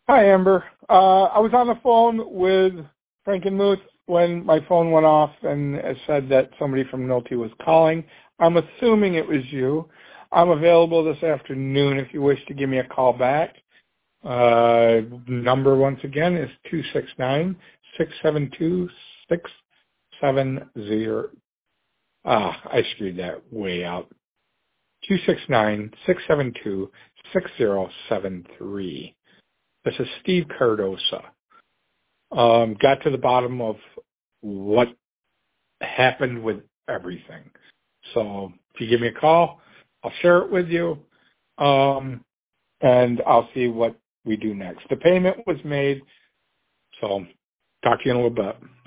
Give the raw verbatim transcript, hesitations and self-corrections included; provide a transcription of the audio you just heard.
Hi, Amber. Uh, I was on the phone with Frankenmuth when my phone went off and it said that somebody from Nolte was calling. I'm assuming it was you. I'm available this afternoon if you wish to give me a call back. Uh, number once again is two six nine, six seven two, six seven zero. Ah, I screwed that way out. two six nine, six seven two, six zero seven three. This is Steve Cardosa. Um, got to the bottom of what happened with everything. So if you give me a call, I'll share it with you, um, and I'll see what we do next. The payment was made, so talk to you in a little bit.